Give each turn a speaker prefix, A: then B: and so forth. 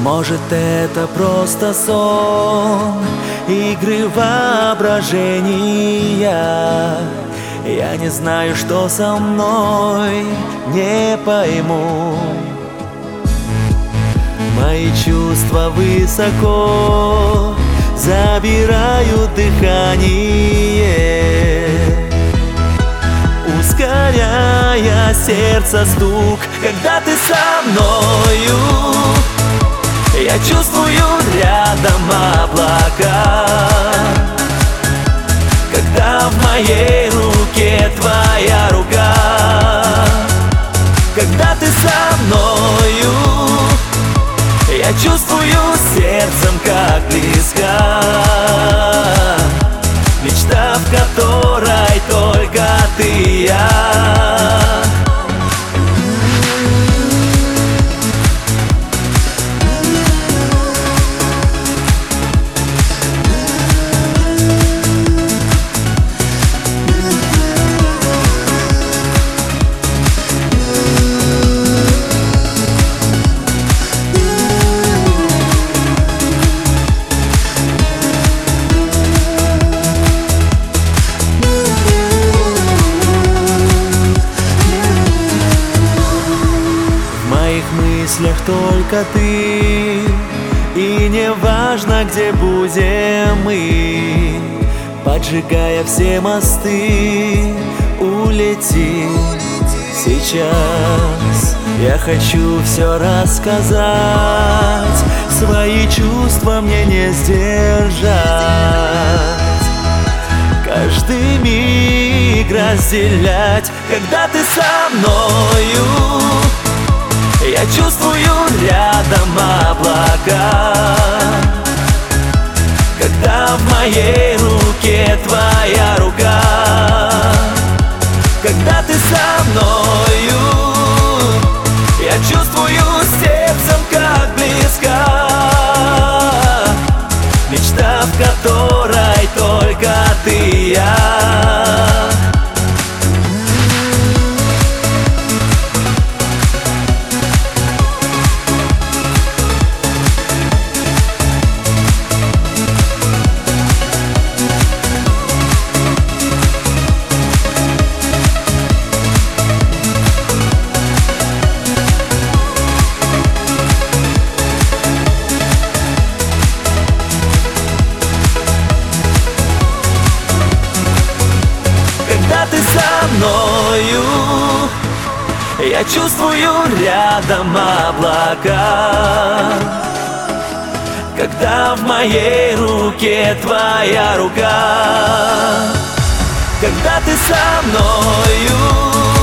A: Может, это просто сон, игры воображения. Я не знаю, что со мной, не пойму. Мои чувства высоко забирают дыхание, ускоряя сердце стук. Когда ты со мною, я чувствую рядом облака. Когда в моей руке твоя рука, когда ты со мною, я чувствую сердцем, как близка мечта, в которой только ты и я. В мыслях только ты, и не важно, где будем мы. Поджигая все мосты, улети сейчас. Я хочу все рассказать, свои чувства мне не сдержать. Каждый миг разделять, когда ты со мною, я чувствую рядом облака. Когда в моей руке твоя рука, когда ты со мною, я чувствую сердцем, как близка мечта, в которой только ты и я. Когда ты со мною, я чувствую рядом облака. Когда в моей руке твоя рука, когда ты со мною,